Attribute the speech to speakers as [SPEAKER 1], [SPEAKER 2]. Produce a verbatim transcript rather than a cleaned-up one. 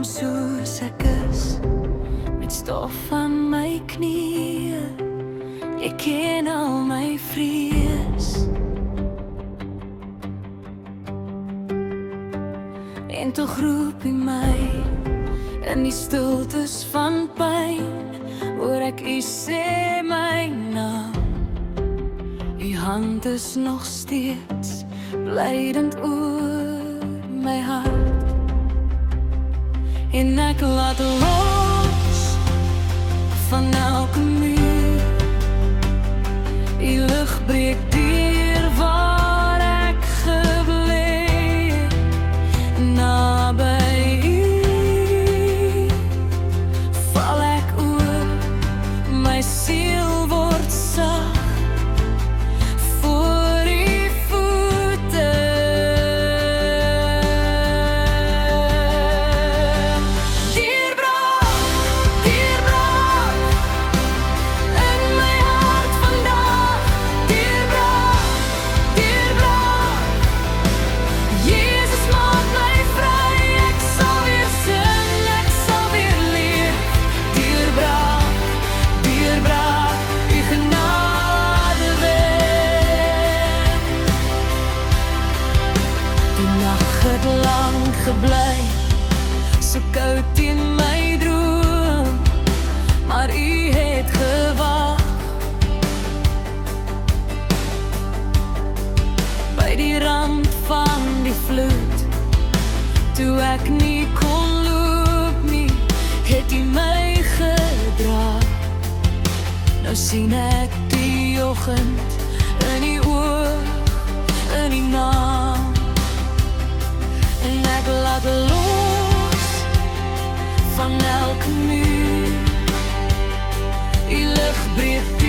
[SPEAKER 1] soos ek is, met stof aan my knieë. Jy ken al my vrees. En toe roep jy my in die stiltes van pyn, hoor ek u sê my naam. U hand is nog steeds blydend oor my hart. En ek laat los van elke muur. U lig breek deur waar ek gebly het, naby u val ek oor, my siel word sag voor u voete. Deurbraak, deurbraak in my hart vandag. Deurbraak, deurbraak, Jesus maak my vry. Ek sal weer sing, ek sal weer leef. Deurbraak, deurbraak, u genade wen. Die nag het lang gebly, so koud in my droom, maar u het gewag. By die rand van die vloed, toe ek nie kon loop nie, het u my gedra. Nou sien ek die oggend in die oog, in die naam. En ek laat los van elke muur. U lig breek